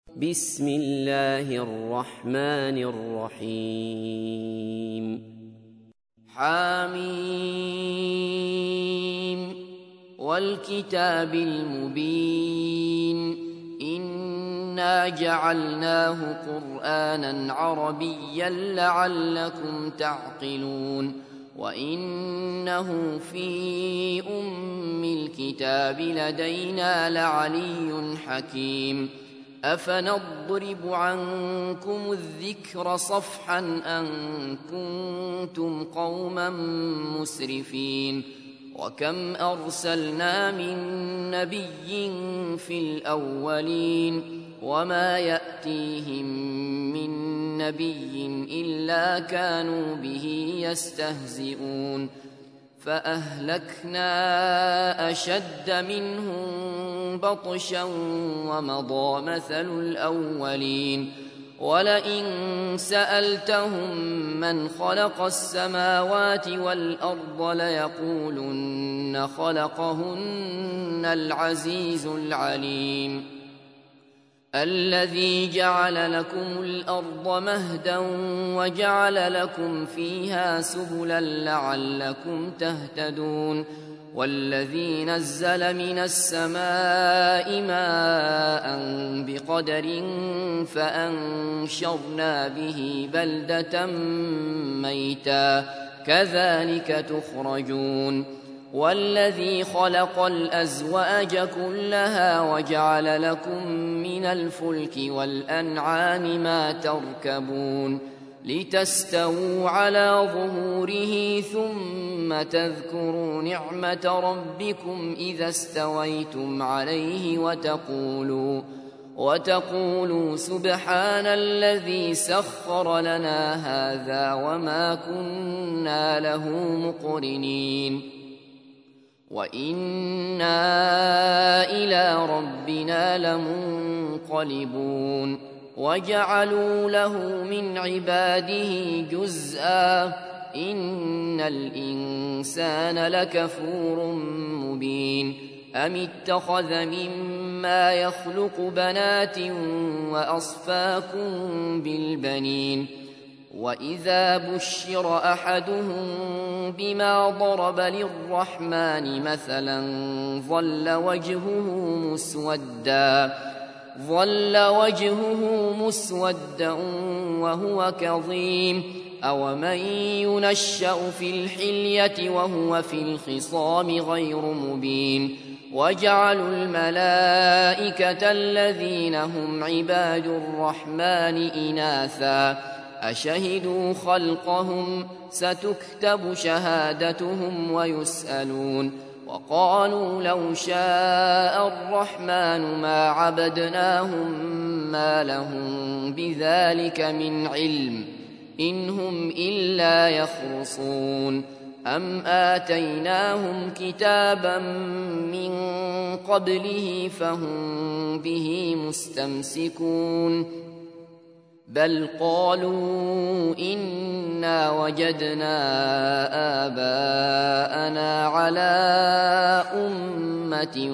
بسم الله الرحمن الرحيم حميم والكتاب المبين إنا جعلناه قرآنا عربيا لعلكم تعقلون وإنه في أم الكتاب لدينا لعلي حكيم أفنضرب عنكم الذكر صفحا أن كنتم قوما مسرفين وكم أرسلنا من نبي في الأولين وما يأتيهم من نبي إلا كانوا به يستهزئون فأهلكنا أشد منهم بطشا ومضى مثل الأولين ولئن سألتهم من خلق السماوات والأرض ليقولن خلقهن العزيز العليم الذي جعل لكم الأرض مهدا وجعل لكم فيها سبلا لعلكم تهتدون والذي نزل من السماء ماء بقدر فأنشرنا به بلدة ميتا كذلك تخرجون والذي خلق الأزواج كلها وجعل لكم من الفلك والأنعام ما تركبون لتستووا على ظهوره ثم تذكروا نعمة ربكم إذا استويتم عليه وتقولوا سبحان الذي سخر لنا هذا وما كنا له مقرنين وإنا إلى ربنا لمنقلبون وجعلوا له من عباده جزءا إن الإنسان لكفور مبين أم اتخذ مما يخلق بنات وأصفاكم بالبنين وإذا بشر أحدهم بما ضرب للرحمن مثلا ظل وجهه مسودا وهو كظيم أومن ينشأ في الحلية وهو في الخصام غير مبين وجعلوا الملائكة الذين هم عباد الرحمن إناثا أشهدوا خلقهم ستكتب شهادتهم ويسألون وقالوا لو شاء الرحمن ما عبدناهم ما لهم بذلك من علم إن هم إلا يخرصون أم آتيناهم كتابا من قبله فهم به مستمسكون بل قالوا إنا وجدنا آباءنا على أمة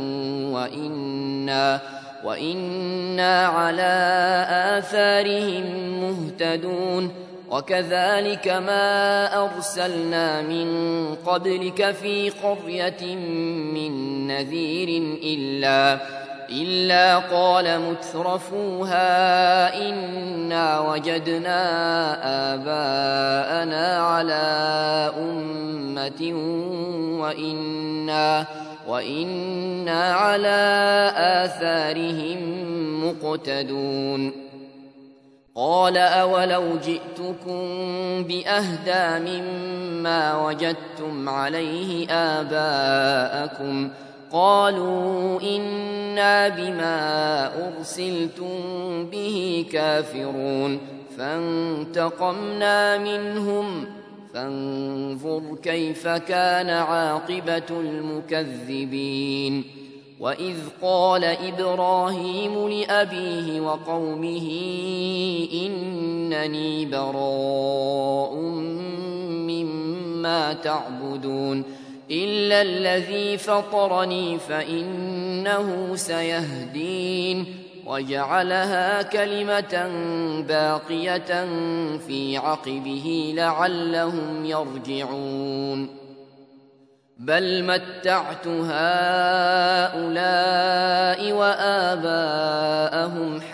وإنا على آثارهم مهتدون وكذلك ما أرسلنا من قبلك في قرية من نذير إلا قال مترفوها إنا وجدنا آباءنا على أمة وإنا على آثارهم مقتدون قال أولو جئتكم بأهدى مما وجدتم عليه آباءكم قالوا إنا بما أرسلتم به كافرون فانتقمنا منهم فانظر كيف كان عاقبة المكذبين وإذ قال إبراهيم لأبيه وقومه إنني براء مما تعبدون إلا الذي فطرني فإنه سيهدين وجعلها كلمة باقية في عقبه لعلهم يرجعون بل متعت هؤلاء وآباءهم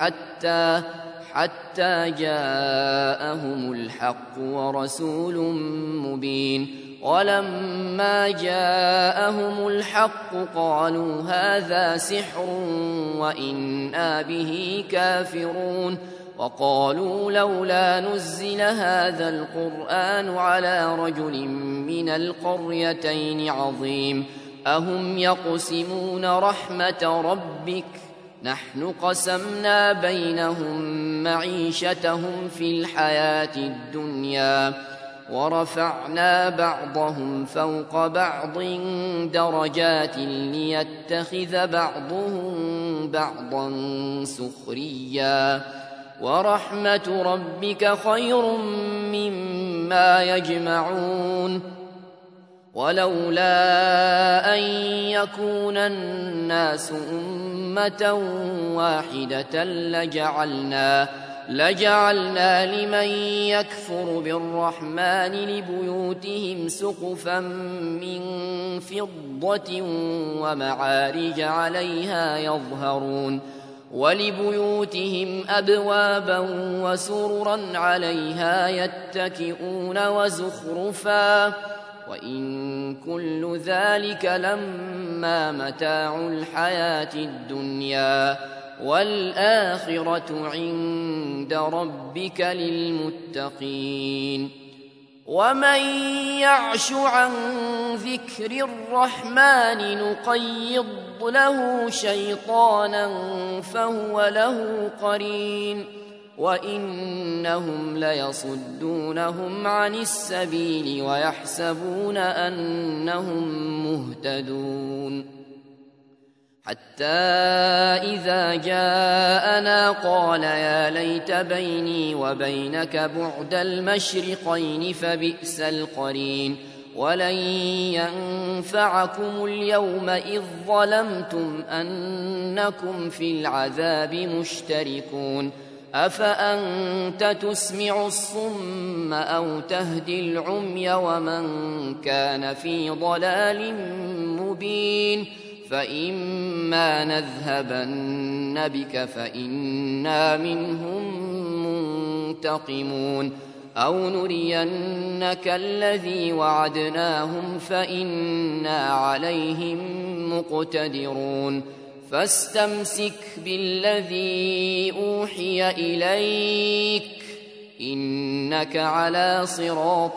حتى جاءهم الحق ورسول مبين ولما جاءهم الحق قالوا هذا سحر وإنا به كافرون وقالوا لولا نزل هذا القرآن على رجل من القريتين عظيم أهم يقسمون رحمة ربك نحن قسمنا بينهم معيشتهم في الحياة الدنيا ورفعنا بعضهم فوق بعض درجات ليتخذ بعضهم بعضا سخريا ورحمة ربك خير مما يجمعون ولولا أن يكون الناس أمة واحدة لجعلنا لمن يكفر بالرحمن لبيوتهم سقفا من فضة ومعارج عليها يظهرون ولبيوتهم أبوابا وسررا عليها يتكئون وزخرفا وإن كل ذلك لما متاع الحياة الدنيا والآخرة عند ربك للمتقين ومن يعش عن ذكر الرحمن نقيض له شيطانا فهو له قرين وإنهم ليصدونهم عن السبيل ويحسبون أنهم مهتدون حتى إذا جاءنا قال يا ليت بيني وبينك بعد المشرقين فبئس القرين ولن ينفعكم اليوم إذ ظلمتم أنكم في العذاب مشتركون أفأنت تسمع الصم أو تهدي العمي ومن كان في ضلال مبين فإما نذهبن بك فإنا منهم منتقمون أو نرينك الذي وعدناهم فإنا عليهم مقتدرون فاستمسك بالذي أوحي إليك إنك على صراط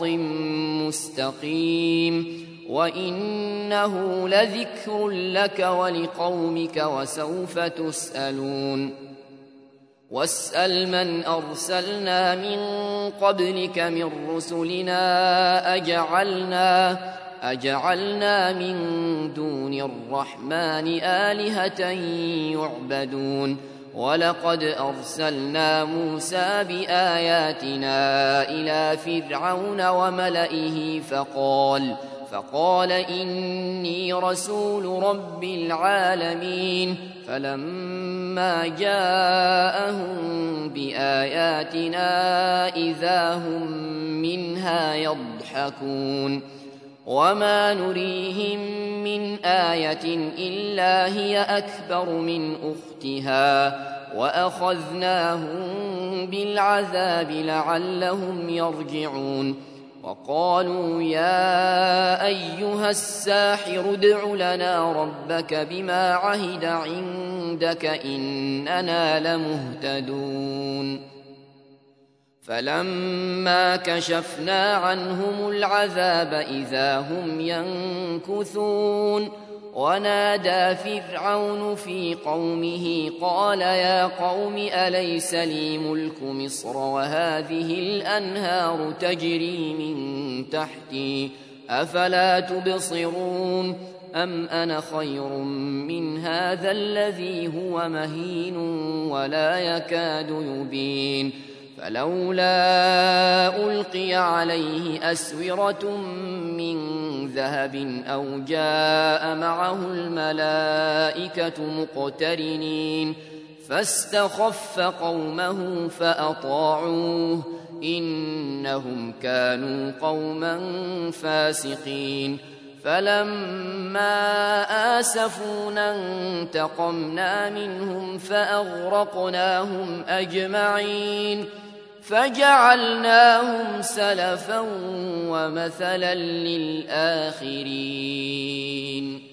مستقيم وإنه لذكر لك ولقومك وسوف تسألون واسأل من أرسلنا من قبلك من رسلنا أجعلنا من دون الرحمن آلهة يعبدون ولقد أرسلنا موسى بآياتنا إلى فرعون وملئه فقال إني رسول رب العالمين فلما جاءهم بآياتنا إذا هم منها يضحكون وما نريهم من آية إلا هي أكبر من أختها وأخذناهم بالعذاب لعلهم يرجعون وقالوا يا أيها الساحر ادع لنا ربك بما عهد عندك إننا لمهتدون فلما كشفنا عنهم العذاب إذا هم ينكثون ونادى فرعون في قومه قال يا قوم أليس لي ملك مصر وهذه الأنهار تجري من تحتي أفلا تبصرون أم أنا خير من هذا الذي هو مهين ولا يكاد يبين فلولا ألقي عليه أسورة من ذهب أو جاء معه الملائكة مقترنين فاستخف قومه فأطاعوه إنهم كانوا قوما فاسقين فلما آسفونا انتقمنا منهم فأغرقناهم أجمعين فجعلناهم سلفا ومثلا للآخرين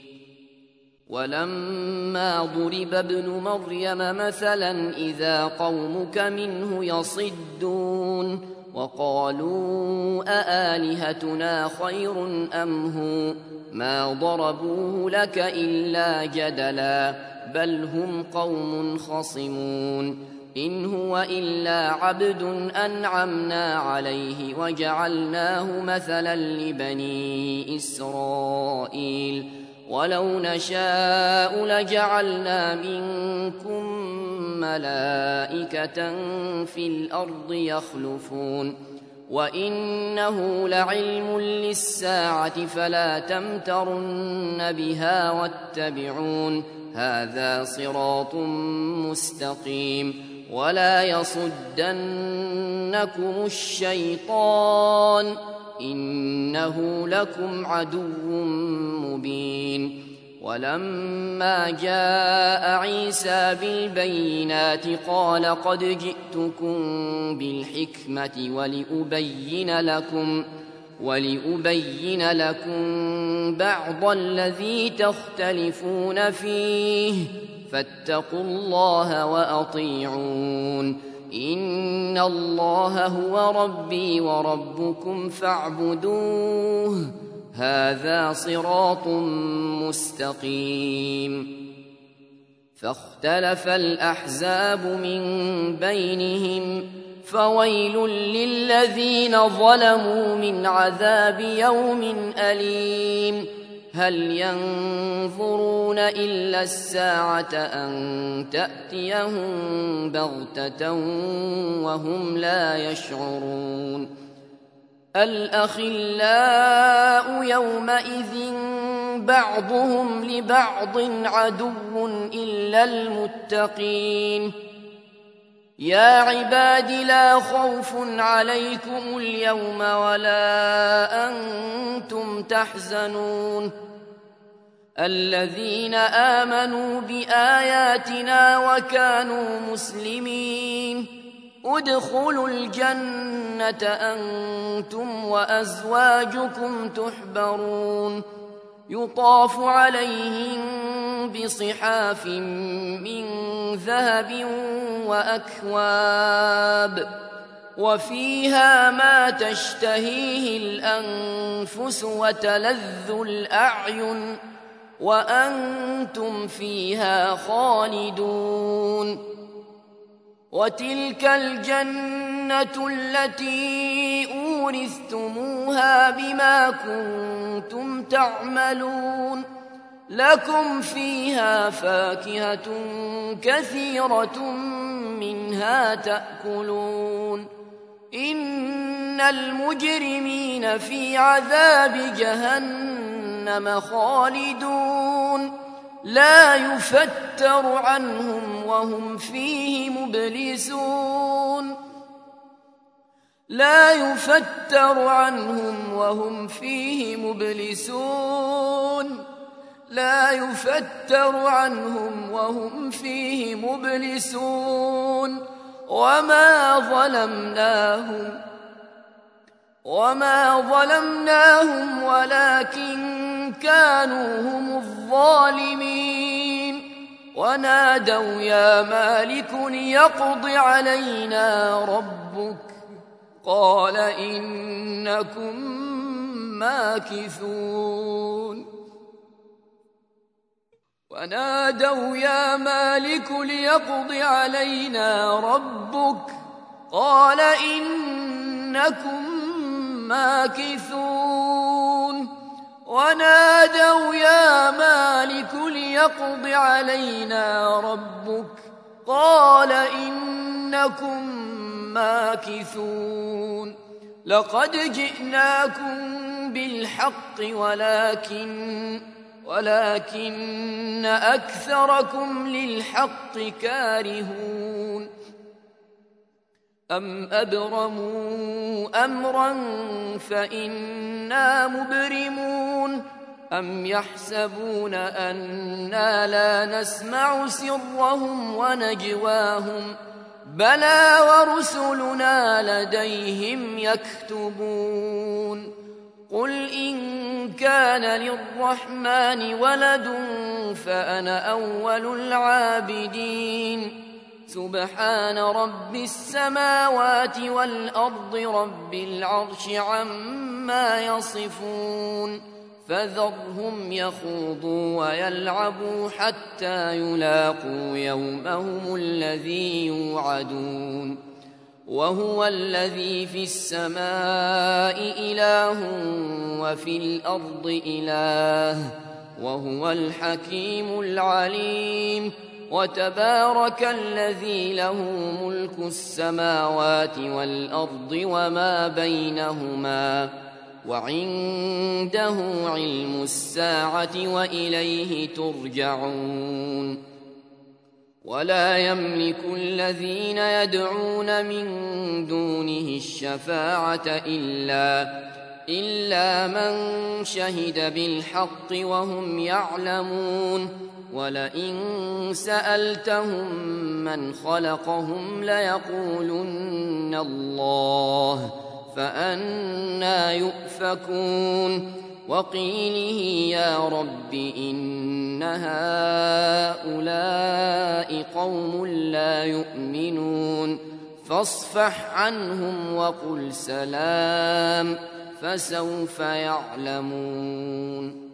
ولما ضرب ابن مريم مثلا إذا قومك منه يصدون وقالوا أآلهتنا خير أم هو ما ضربوه لك إلا جدلا بل هم قوم خصمون إن هو إلا عبد أنعمنا عليه وجعلناه مثلا لبني إسرائيل ولو نشاء لجعلنا منكم ملائكة في الأرض يخلفون وإنه لعلم للساعة فلا تمترن بها واتبعون هذا صراط مستقيم ولا يصدنكم الشيطان إنه لكم عدو مبين ولما جاء عيسى بالبينات قال قد جئتكم بالحكمة ولأبين لكم بعض الذي تختلفون فيه فاتقوا الله وأطيعون إن الله هو ربي وربكم فاعبدوه هذا صراط مستقيم فاختلف الأحزاب من بينهم فويل للذين ظلموا من عذاب يوم أليم هل ينظرون إلا الساعة أن تأتيهم بغتة وهم لا يشعرون الأخلاء يومئذ بعضهم لبعض عدو إلا المتقين يا عباد لا خوف عليكم اليوم ولا أنتم تحزنون الذين آمنوا بآياتنا وكانوا مسلمين ادخلوا الجنة أنتم وأزواجكم تحبرون يطاف عليهم بصحاف من ذهب وأكواب وفيها ما تشتهيه الأنفس وتلذ الأعين وأنتم فيها خالدون وتلك الجنة التي أورثتموها بما كنتم تعملون لكم فيها فاكهة كثيرة منها تأكلون إن المجرمين في عذاب جهنم خالدون لا يفتر عنهم وهم فيه مبلسون لا يفتر عنهم وهم فيه مبلسون لا يفتر عنهم وهم فيه مبلسون وما ظلمناهم ولكن كانوا هم الظالمين ونادوا يا مالك ليقض علينا ربك قال إنكم ماكثون ونادوا يا مالك ليقض علينا ربك قال إنكم ماكثون ونادوا يا مالك ليقض علينا ربك قال إنكم ماكثون لقد جئناكم بالحق ولكن أكثركم للحق كارهون أم أبرموا أمرا فإنا مبرمون أم يحسبون أنا لا نسمع سرهم ونجواهم بلى ورسلنا لديهم يكتبون قل إن كان للرحمن ولد فأنا أول العابدين سبحان رب السماوات والأرض رب العرش عما يصفون فذرهم يخوضوا ويلعبوا حتى يلاقوا يومهم الذي يوعدون وهو الذي في السماء إله وفي الأرض إله وهو الحكيم العليم وتبارك الذي له ملك السماوات والأرض وما بينهما وعنده علم الساعة وإليه ترجعون ولا يملك الذين يدعون من دونه الشفاعة إلا من شهد بالحق وهم يعلمون ولئن سألتهم من خلقهم ليقولن الله فأنى يؤفكون وقيله يا رب إن هؤلاء قوم لا يؤمنون فاصفح عنهم وقل سلام فسوف يعلمون